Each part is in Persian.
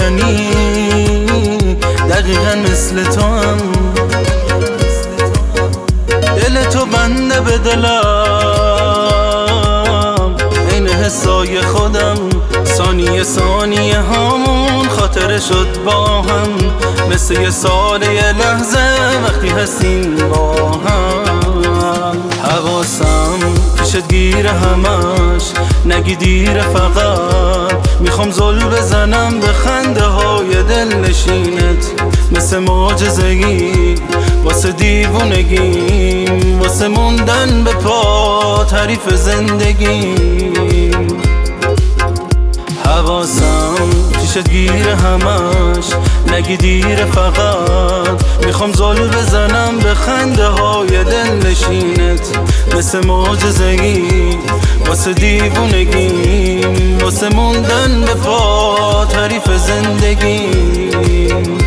بکنی دقیقا مثل تو هم دل تو بنده به دلم این حسای خودم ثانیه ثانیه همون خاطره شد با هم مثل یه سال یه لحظه وقتی هستیم با هم حواسم پیشت گیره همش نگی دیره فقط میخوام زل بزنم به خنده های دل نشینت مثل معجزه‌ای واسه دیوونگیم واسه موندن به پا تعریف زندگیم حواسم پیشت گیره همش نگی دیره فقط میخوام زل بزنم به خنده های دل نشینت مثل معجزه‌ای واسه دیوونگیم واسه موندن به پا تعریف زندگیم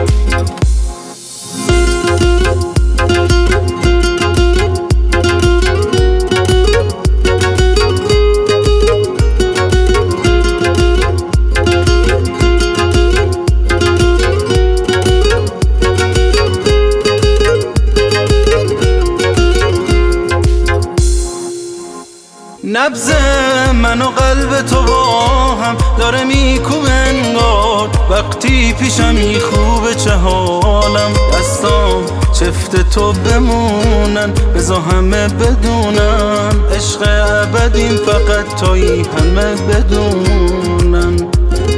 نبض من و قلب تو با هم داره میکوبه انگار وقتی پیشمی خوبه چه حالم دستام چفت تو بمونن بذار همه بدونن عشق ابدیم فقط تویی همه بدونن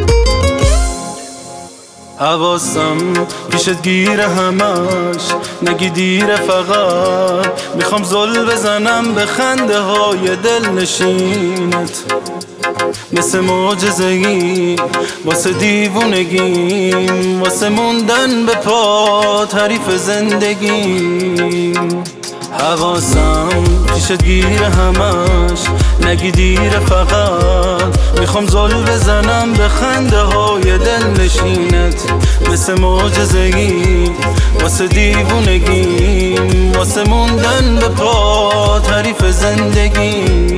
حواسم پیشت گیره همش نگی دیره فقط میخوام زل بزنم به خنده های دل نشینت مثل معجزه‌ای واسه دیوونگیم واسه موندن به پا تعریف زندگیم حواسم پیشت گیره همش نگی دیره فقط میخوام زل بزنم به خنده های دل نشینت مثل معجزه‌ای واسه دیوونگیم واسه موندن به پا تعریف زندگیم